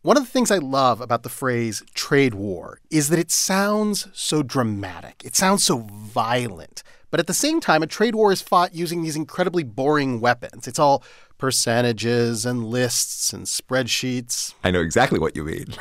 One of the things I love about the phrase trade war is that it sounds so dramatic. It sounds so violent. But at the same time, a trade war is fought using these incredibly boring weapons. It's all percentages and lists and spreadsheets. I know exactly what you mean.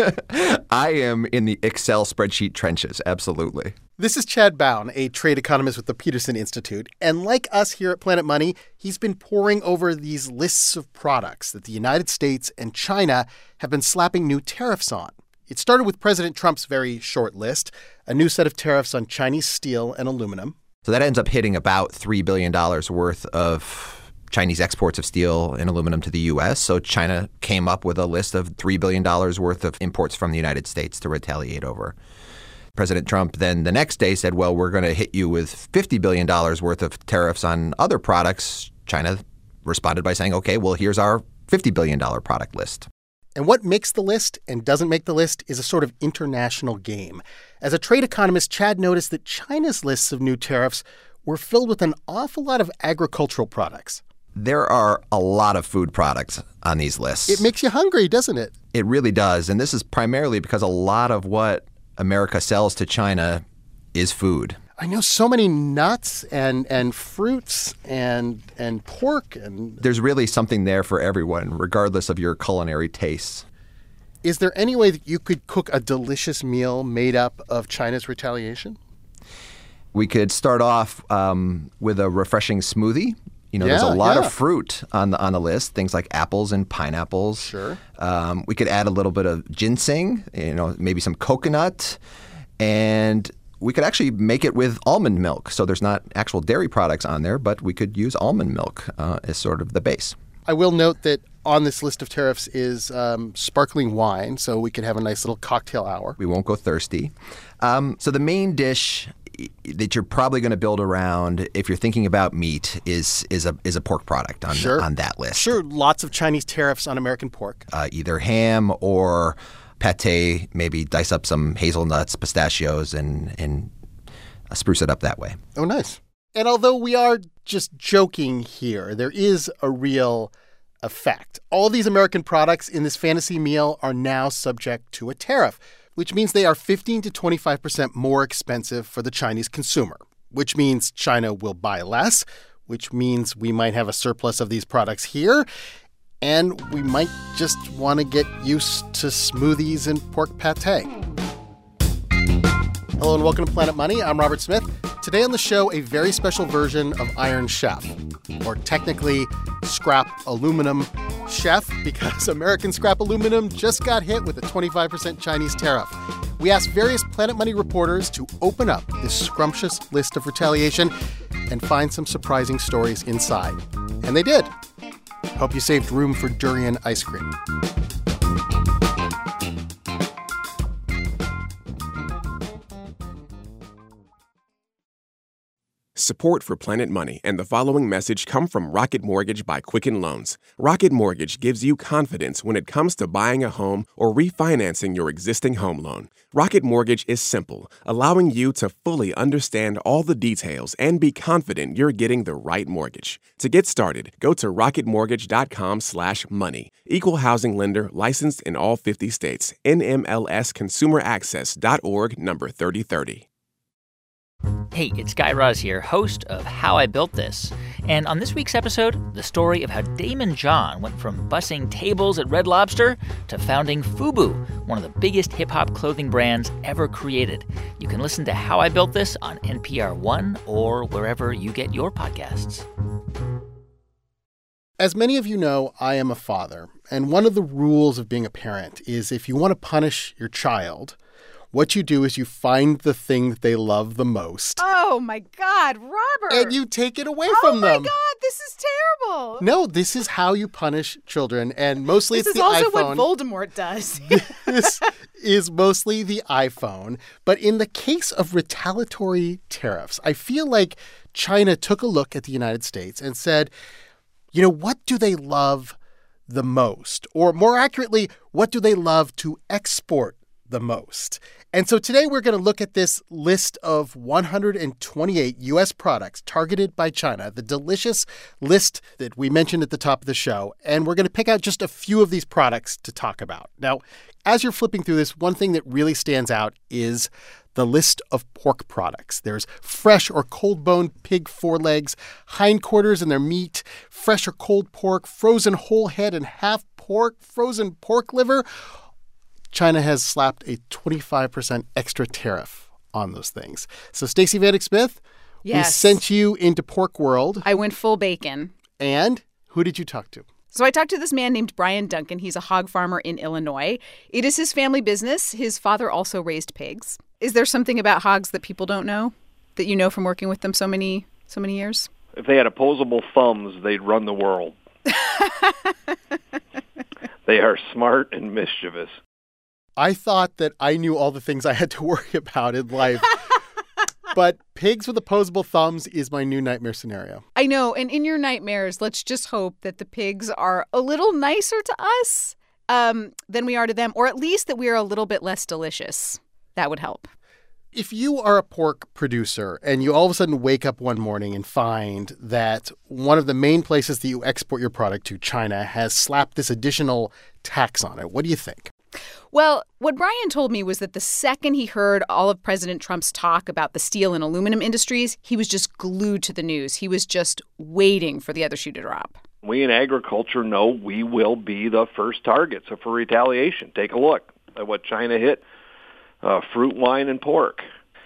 I am in the Excel spreadsheet trenches, absolutely. This is Chad Bown, a trade economist with the Peterson Institute. And like us here at Planet Money, he's been poring over these lists of products that the United States and China have been slapping new tariffs on. It started with President Trump's very short list, a new set of tariffs on Chinese steel and aluminum. So that ends up hitting about $3 billion worth of Chinese exports of steel and aluminum to the U.S. So China came up with a list of $3 billion worth of imports from the United States to retaliate over. President Trump then the next day said, well, we're going to hit you with $50 billion worth of tariffs on other products. China responded by saying, OK, well, here's our $50 billion product list. And what makes the list and doesn't make the list is a sort of international game. As a trade economist, Chad noticed that China's lists of new tariffs were filled with an awful lot of agricultural products. There are a lot of food products on these lists. It makes you hungry, doesn't it? It really does. And this is primarily because a lot of what America sells to China is food. I know so many nuts and fruits and pork. And there's really something there for everyone, regardless of your culinary tastes. Is there any way that you could cook a delicious meal made up of China's retaliation? We could start off with a refreshing smoothie. You know, there's a lot of fruit on the list, things like apples and pineapples. Sure. We could add a little bit of ginseng, maybe some coconut. And we could actually make it with almond milk. So there's not actual dairy products on there, but we could use almond milk as sort of the base. I will note that on this list of tariffs is sparkling wine, so we could have a nice little cocktail hour. We won't go thirsty. So the main dish that you're probably going to build around, if you're thinking about meat, is a pork product on that list. Sure, lots of Chinese tariffs on American pork. Either ham or pate, maybe dice up some hazelnuts, pistachios, and spruce it up that way. Oh, nice. And although we are just joking here, there is a real effect. All these American products in this fantasy meal are now subject to a tariff, which means they are 15 to 25% more expensive for the Chinese consumer, which means China will buy less, which means we might have a surplus of these products here, and we might just want to get used to smoothies and pork pate. Hello and welcome to Planet Money. I'm Robert Smith. Today on the show, a very special version of Iron Chef, or technically scrap aluminum chef, because American scrap aluminum just got hit with a 25% Chinese tariff. We asked various Planet Money reporters to open up this scrumptious list of retaliation and find some surprising stories inside. And they did. Hope you saved room for durian ice cream. Support for Planet Money and the following message come from Rocket Mortgage by Quicken Loans. Rocket Mortgage gives you confidence when it comes to buying a home or refinancing your existing home loan. Rocket Mortgage is simple, allowing you to fully understand all the details and be confident you're getting the right mortgage. To get started, go to rocketmortgage.com/money. Equal housing lender licensed in all 50 states. NMLSconsumeraccess.org number 3030. Hey, it's Guy Raz here, host of How I Built This. And on this week's episode, the story of how Daymond John went from bussing tables at Red Lobster to founding FUBU, one of the biggest hip-hop clothing brands ever created. You can listen to How I Built This on NPR One or wherever you get your podcasts. As many of you know, I am a father. And one of the rules of being a parent is if you want to punish your child, what you do is you find the thing that they love the most. Oh, my God, Robert. And you take it away from them. Oh, my God, this is terrible. No, this is how you punish children. And mostly it's the iPhone. This is also what Voldemort does. This is mostly the iPhone. But in the case of retaliatory tariffs, I feel like China took a look at the United States and said, you know, what do they love the most? Or more accurately, what do they love to export the most. And so today we're going to look at this list of 128 U.S. products targeted by China, the delicious list that we mentioned at the top of the show. And we're going to pick out just a few of these products to talk about. Now, as you're flipping through this, one thing that really stands out is the list of pork products. There's fresh or cold-boned pig forelegs, hindquarters and their meat, fresh or cold pork, frozen whole head and half pork, frozen pork liver. China has slapped a 25% extra tariff on those things. So, Stacey Vanek Smith, Yes. we sent you into Pork World. I went full bacon. And who did you talk to? So I talked to this man named Brian Duncan. He's a hog farmer in Illinois. It is his family business. His father also raised pigs. Is there something about hogs that people don't know, that you know from working with them so many years? If they had opposable thumbs, they'd run the world. They are smart and mischievous. I thought that I knew all the things I had to worry about in life. But pigs with opposable thumbs is my new nightmare scenario. I know. And in your nightmares, let's just hope that the pigs are a little nicer to us than we are to them, or at least that we are a little bit less delicious. That would help. If you are a pork producer and you all of a sudden wake up one morning and find that one of the main places that you export your product to, China, has slapped this additional tax on it, what do you think? Well, what Brian told me was that the second he heard all of President Trump's talk about the steel and aluminum industries, he was just glued to the news. He was just waiting for the other shoe to drop. We in agriculture know we will be the first targets for retaliation. Take a look at what China hit, fruit, wine, and pork.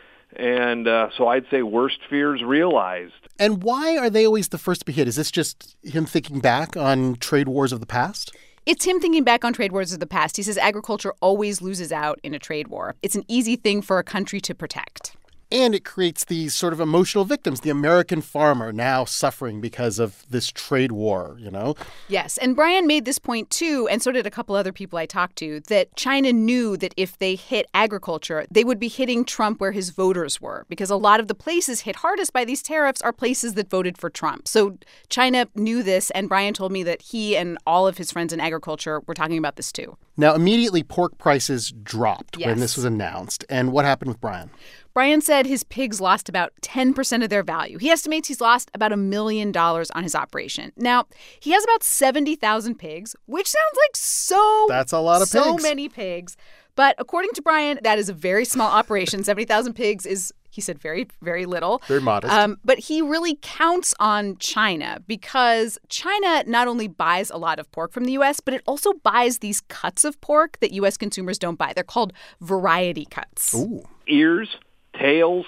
And so I'd say worst fears realized. And why are they always the first to be hit? Is this just him thinking back on trade wars of the past? It's him thinking back on trade wars of the past. He says agriculture always loses out in a trade war. It's an easy thing for a country to protect. And it creates these sort of emotional victims, the American farmer now suffering because of this trade war, you know? Yes. And Brian made this point, too, and so did a couple other people I talked to, that China knew that if they hit agriculture, they would be hitting Trump where his voters were, because a lot of the places hit hardest by these tariffs are places that voted for Trump. So China knew this, and Brian told me that he and all of his friends in agriculture were talking about this, too. Now, immediately pork prices dropped when Yes. this was announced. And what happened with Brian? Brian said his pigs lost about 10% of their value. He estimates he's lost about $1 million on his operation. Now, he has about 70,000 pigs, which sounds like That's a lot of so pigs. many pigs. But according to Brian, that is a very small operation. 70,000 pigs is, he said, very, very little. Very modest. But he really counts on China because China not only buys a lot of pork from the U.S., but it also buys these cuts of pork that U.S. consumers don't buy. They're called variety cuts. Ooh. Ears, tails,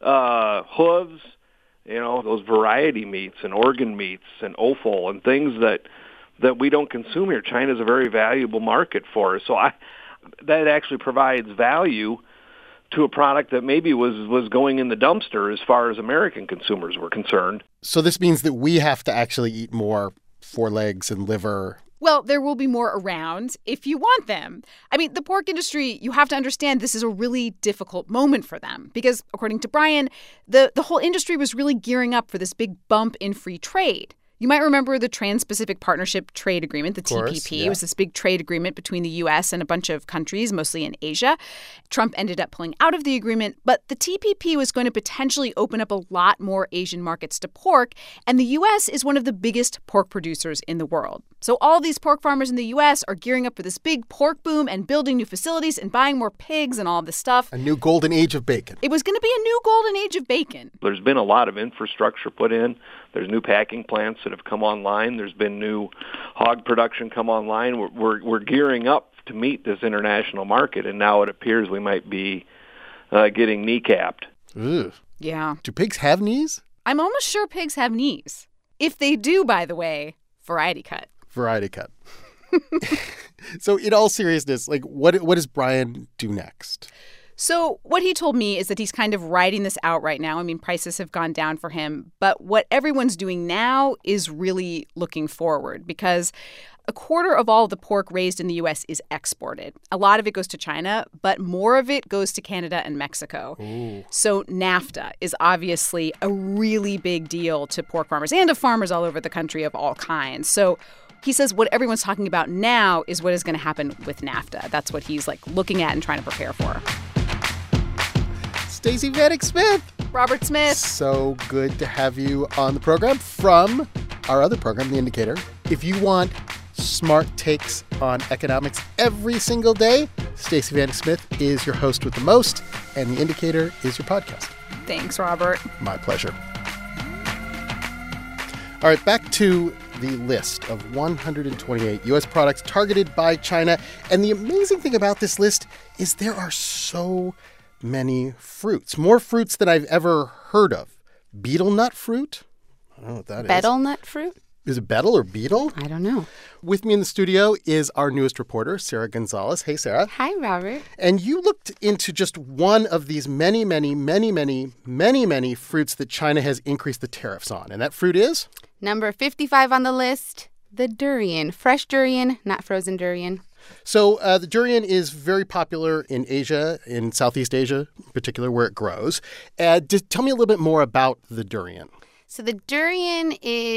hooves, those variety meats and organ meats and offal and things that we don't consume here. China's a very valuable market for us. So that actually provides value to a product that maybe was going in the dumpster as far as American consumers were concerned. So this means that we have to actually eat more forelegs and liver. Well, there will be more around if you want them. I mean, the pork industry, you have to understand this is a really difficult moment for them because, according to Brian, the whole industry was really gearing up for this big bump in free trade. You might remember the Trans-Pacific Partnership Trade Agreement, the TPP. Yeah. It was this big trade agreement between the U.S. and a bunch of countries, mostly in Asia. Trump ended up pulling out of the agreement, but the TPP was going to potentially open up a lot more Asian markets to pork, and the U.S. is one of the biggest pork producers in the world. So all these pork farmers in the U.S. are gearing up for this big pork boom and building new facilities and buying more pigs and all this stuff. A new golden age of bacon. It was going to be a new golden age of bacon. There's been a lot of infrastructure put in. There's new packing plants that have come online. There's been new hog production come online. We're gearing up to meet this international market, and now it appears we might be getting kneecapped. Ugh. Yeah. Do pigs have knees? I'm almost sure pigs have knees. If they do, by the way, variety cut. Variety cut. So in all seriousness, what does Brian do next? So what he told me is that he's kind of riding this out right now. I mean, prices have gone down for him. But what everyone's doing now is really looking forward because a quarter of all the pork raised in the U.S. is exported. A lot of it goes to China, but more of it goes to Canada and Mexico. Ooh. So NAFTA is obviously a really big deal to pork farmers and to farmers all over the country of all kinds. So He says what everyone's talking about now is what is going to happen with NAFTA. That's what he's looking at and trying to prepare for. Stacey Vanek Smith. Robert Smith. So good to have you on the program from our other program, The Indicator. If you want smart takes on economics every single day, Stacey Vanek Smith is your host with the most, and The Indicator is your podcast. Thanks, Robert. My pleasure. All right, back to the list of 128 U.S. products targeted by China. And the amazing thing about this list is there are so many fruits, more fruits than I've ever heard of. Betel nut fruit? I don't know what that is. Betel nut fruit? Is it betel or beetle? I don't know. With me in the studio is our newest reporter, Sarah Gonzalez. Hey, Sarah. Hi, Robert. And you looked into just one of these many fruits that China has increased the tariffs on. And that fruit is? Number 55 on the list, the durian. Fresh durian, not frozen durian. So the durian is very popular in Asia, in Southeast Asia in particular, where it grows. Tell me a little bit more about the durian. So the durian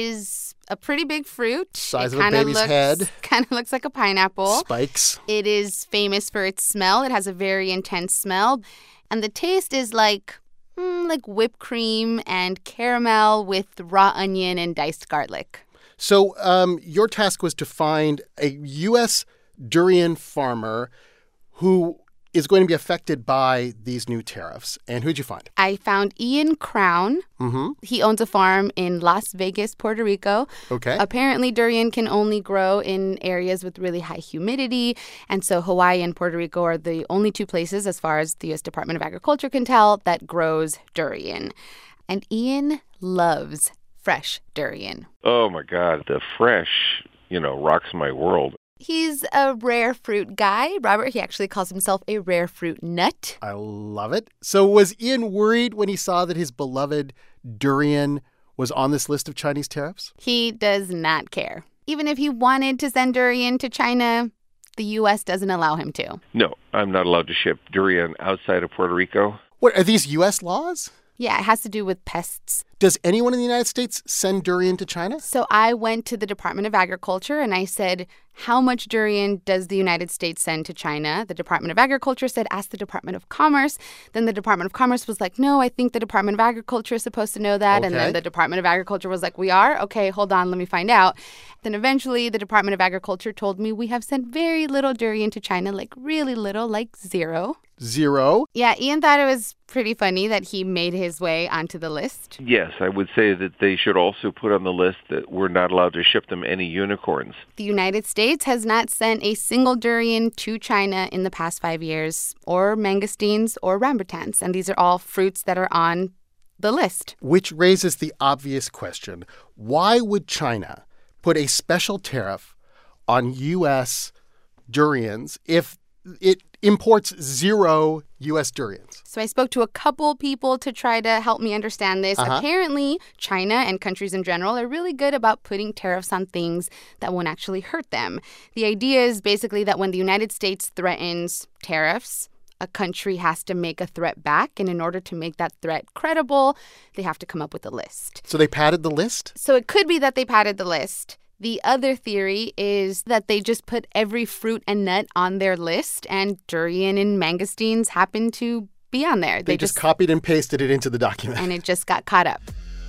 is a pretty big fruit. Size of a baby's head. Kind of looks like a pineapple. Spikes. It is famous for its smell. It has a very intense smell. And the taste is like whipped cream and caramel with raw onion and diced garlic. So your task was to find a U.S. durian farmer who is going to be affected by these new tariffs. And who'd you find? I found Ian Crown. Mm-hmm. He owns a farm in Las Vegas, Puerto Rico. Okay. Apparently, durian can only grow in areas with really high humidity. And so Hawaii and Puerto Rico are the only two places, as far as the U.S. Department of Agriculture can tell, that grows durian. And Ian loves fresh durian. Oh, my God. The fresh, rocks my world. He's a rare fruit guy. Robert, he actually calls himself a rare fruit nut. I love it. So was Ian worried when he saw that his beloved durian was on this list of Chinese tariffs? He does not care. Even if he wanted to send durian to China, the U.S. doesn't allow him to. No, I'm not allowed to ship durian outside of Puerto Rico. What, are these U.S. laws? Yeah, it has to do with pests. Does anyone in the United States send durian to China? So I went to the Department of Agriculture and I said, how much durian does the United States send to China? The Department of Agriculture said, ask the Department of Commerce. Then the Department of Commerce was like, no, I think the Department of Agriculture is supposed to know that. Okay. And then the Department of Agriculture was like, we are? Okay, hold on, let me find out. Then eventually the Department of Agriculture told me we have sent very little durian to China, like really little, like zero. Zero? Yeah, Ian thought it was pretty funny that he made his way onto the list. Yes, I would say that they should also put on the list that we're not allowed to ship them any unicorns. The United States has not sent a single durian to China in the past 5 years, or mangosteens or rambutans, and these are all fruits that are on the list. Which raises the obvious question, why would China put a special tariff on U.S. durians if it imports zero U.S. durians? So I spoke to a couple people to try to help me understand this. Apparently, China and countries in general are really good about putting tariffs on things that won't actually hurt them. The idea is basically that when the United States threatens tariffs, a country has to make a threat back. And in order to make that threat credible, they have to come up with a list. So they padded the list? So it could be that they padded the list. The other theory is that they just put every fruit and nut on their list, and durian and mangosteens happen to be on there. They just copied and pasted it into the document. And it just got caught up.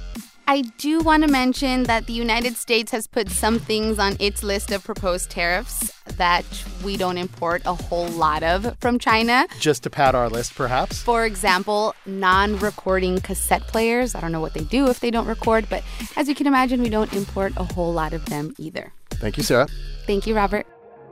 I do want to mention that the United States has put some things on its list of proposed tariffs that we don't import a whole lot of from China. Just to pad our list, perhaps? For example, non-recording cassette players. I don't know what they do if they don't record, but as you can imagine, we don't import a whole lot of them either. Thank you, Sarah. Thank you, Robert.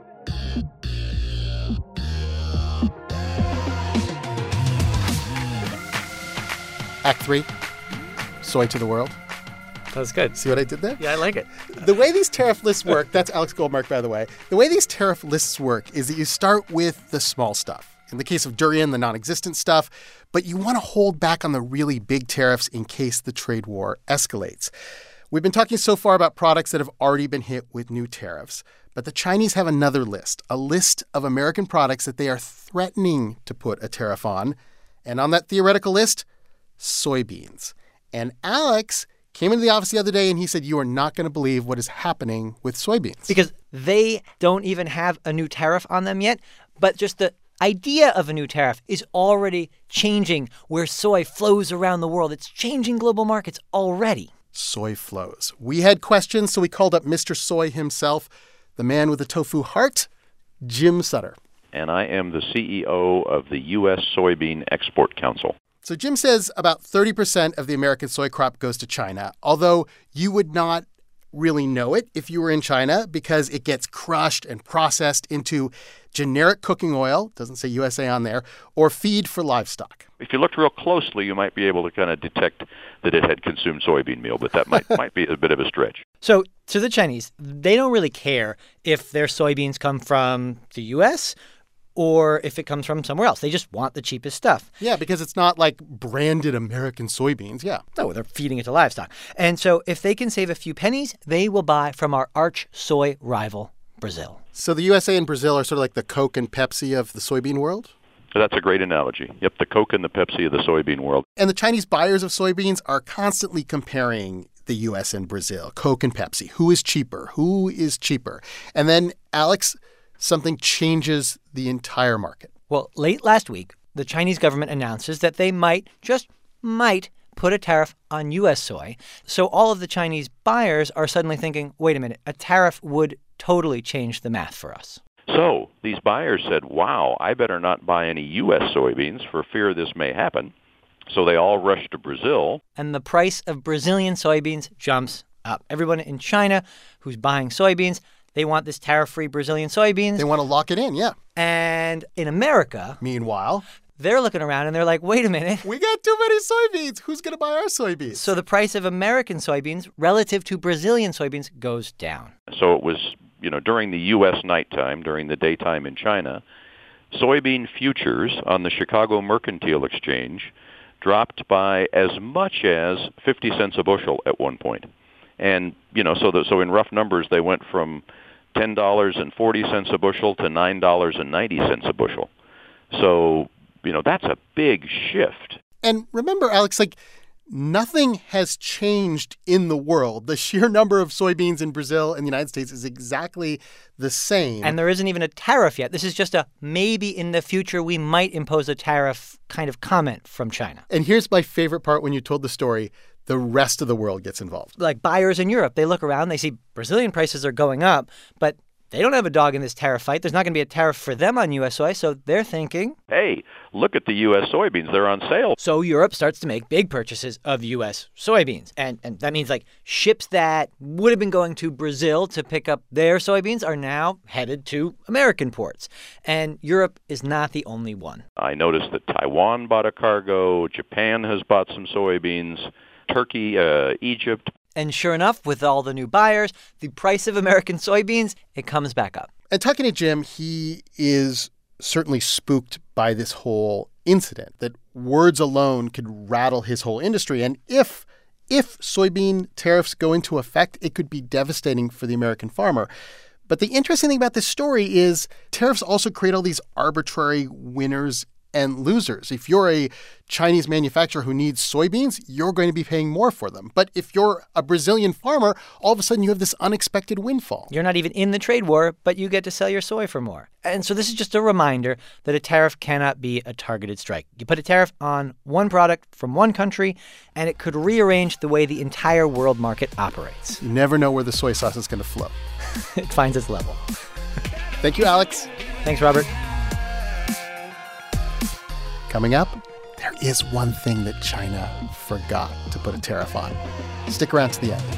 Act 3, soy to the world. That was good. See what I did there? Yeah, I like it. The way these tariff lists work, that's Alex Goldmark, by the way. The way these tariff lists work is that you start with the small stuff. In the case of durian, the non-existent stuff. But you want to hold back on the really big tariffs in case the trade war escalates. We've been talking so far about products that have already been hit with new tariffs. But the Chinese have another list, a list of American products that they are threatening to put a tariff on. And on that theoretical list, soybeans. And Alex came into the office the other day and he said, you are not going to believe what is happening with soybeans. Because they don't even have a new tariff on them yet, but just the idea of a new tariff is already changing where soy flows around the world. It's changing global markets already. Soy flows. We had questions, so we called up Mr. Soy himself, the man with the tofu heart, Jim Sutter. And I am the CEO of the U.S. Soybean Export Council. So Jim says about 30% of the American soy crop goes to China, although you would not really know it if you were in China because it gets crushed and processed into generic cooking oil, doesn't say USA on there, or feed for livestock. If you looked real closely, you might be able to kind of detect that it had consumed soybean meal, but that might be a bit of a stretch. So to the Chinese, they don't really care if their soybeans come from the U.S. or if it comes from somewhere else. They just want the cheapest stuff. Yeah, because it's not like branded American soybeans. Yeah. No, they're feeding it to livestock. And so if they can save a few pennies, they will buy from our arch soy rival, Brazil. So the USA and Brazil are sort of like the Coke and Pepsi of the soybean world? That's a great analogy. Yep, the Coke and the Pepsi of the soybean world. And the Chinese buyers of soybeans are constantly comparing the U.S. and Brazil, Coke and Pepsi. Who is cheaper? Who is cheaper? And then, Alex, something changes the entire market. Well, late last week, the Chinese government announces that they might put a tariff on U.S. soy. So all of the Chinese buyers are suddenly thinking, wait a minute, a tariff would totally change the math for us. So these buyers said, wow, I better not buy any U.S. soybeans for fear this may happen. So they all rushed to Brazil. And the price of Brazilian soybeans jumps up. Everyone in China who's buying soybeans, they want this tariff-free Brazilian soybeans. They want to lock it in, yeah. And in America, meanwhile, they're looking around and they're like, wait a minute. We got too many soybeans. Who's going to buy our soybeans? So the price of American soybeans relative to Brazilian soybeans goes down. So it was, during the U.S. nighttime, during the daytime in China, soybean futures on the Chicago Mercantile Exchange dropped by as much as 50 cents a bushel at one point. And, so in rough numbers, they went from $10.40 a bushel to $9.90 a bushel. So, that's a big shift. And remember, Alex, nothing has changed in the world. The sheer number of soybeans in Brazil and the United States is exactly the same. And there isn't even a tariff yet. This is just a maybe in the future we might impose a tariff kind of comment from China. And here's my favorite part when you told the story. The rest of the world gets involved. Like buyers in Europe, they look around, they see Brazilian prices are going up, but they don't have a dog in this tariff fight. There's not going to be a tariff for them on U.S. soy, so they're thinking, hey, look at the U.S. soybeans. They're on sale. So Europe starts to make big purchases of U.S. soybeans. And that means ships that would have been going to Brazil to pick up their soybeans are now headed to American ports. And Europe is not the only one. I noticed that Taiwan bought a cargo. Japan has bought some soybeans. Turkey, Egypt. And sure enough, with all the new buyers, the price of American soybeans, it comes back up. And talking to Jim, he is certainly spooked by this whole incident, that words alone could rattle his whole industry. And if soybean tariffs go into effect, it could be devastating for the American farmer. But the interesting thing about this story is tariffs also create all these arbitrary winners and losers. If you're a Chinese manufacturer who needs soybeans, you're going to be paying more for them. But if you're a Brazilian farmer, all of a sudden you have this unexpected windfall. You're not even in the trade war, but you get to sell your soy for more. And so this is just a reminder that a tariff cannot be a targeted strike. You put a tariff on one product from one country, and it could rearrange the way the entire world market operates. You never know where the soy sauce is going to flow. It finds its level. Thank you, Alex. Thanks, Robert. Coming up, there is one thing that China forgot to put a tariff on. Stick around to the end.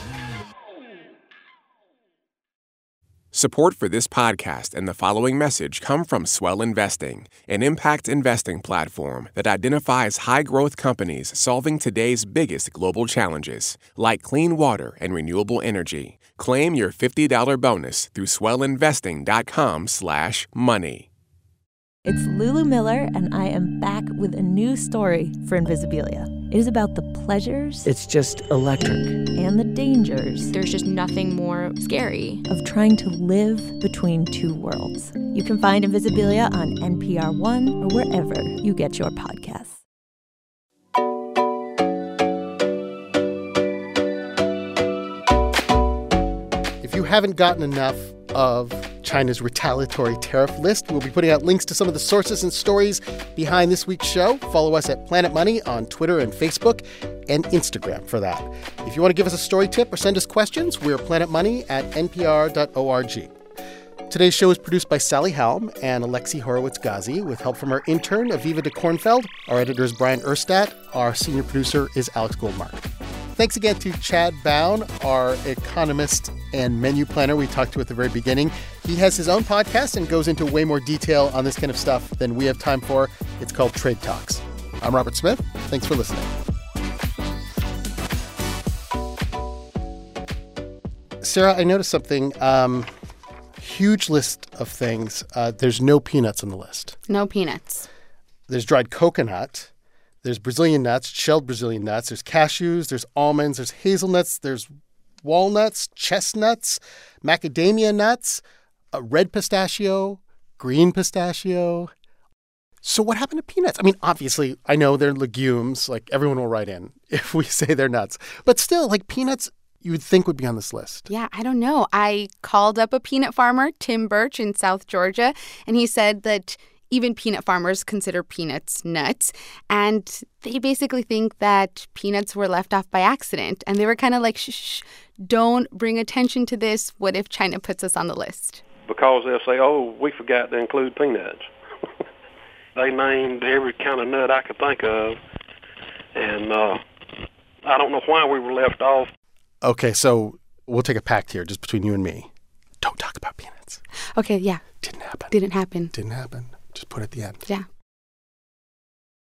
Support for this podcast and the following message come from Swell Investing, an impact investing platform that identifies high-growth companies solving today's biggest global challenges, like clean water and renewable energy. Claim your $50 bonus through swellinvesting.com/money. It's Lulu Miller, and I am back with a new story for Invisibilia. It is about the pleasures. It's just electric. And the dangers. There's just nothing more scary. Of trying to live between two worlds. You can find Invisibilia on NPR One or wherever you get your podcasts. If you haven't gotten enough of China's retaliatory tariff list, we'll be putting out links to some of the sources and stories behind this week's show. Follow us at Planet Money on Twitter and Facebook and Instagram for that. If you want to give us a story tip or send us questions, we're planetmoney@npr.org. Today's show is produced by Sally Helm and Alexi Horowitz-Ghazi with help from our intern, Aviva de Kornfeld. Our editor is Brian Erstadt. Our senior producer is Alex Goldmark. Thanks again to Chad Bown, our economist and menu planner we talked to at the very beginning. He has his own podcast and goes into way more detail on this kind of stuff than we have time for. It's called Trade Talks. I'm Robert Smith. Thanks for listening. Sarah, I noticed something. Huge list of things. There's no peanuts on the list. No peanuts. There's dried coconut. There's Brazilian nuts, shelled Brazilian nuts. There's cashews. There's almonds. There's hazelnuts. There's walnuts, chestnuts, macadamia nuts, red pistachio, green pistachio. So what happened to peanuts? I mean, obviously, I know they're legumes. Like, everyone will write in if we say they're nuts. But still, like, peanuts you would think would be on this list. Yeah, I don't know. I called up a peanut farmer, Tim Birch, in South Georgia, and he said that even peanut farmers consider peanuts nuts. And they basically think that peanuts were left off by accident. And they were kind of like, shh, don't bring attention to this. What if China puts us on the list? Because they'll say, oh, we forgot to include peanuts. They named every kind of nut I could think of. And I don't know why we were left off. Okay, so we'll take a pact here just between you and me. Don't talk about peanuts. Okay, yeah. Didn't happen. Didn't happen. Didn't happen. Just put it at the end. Yeah.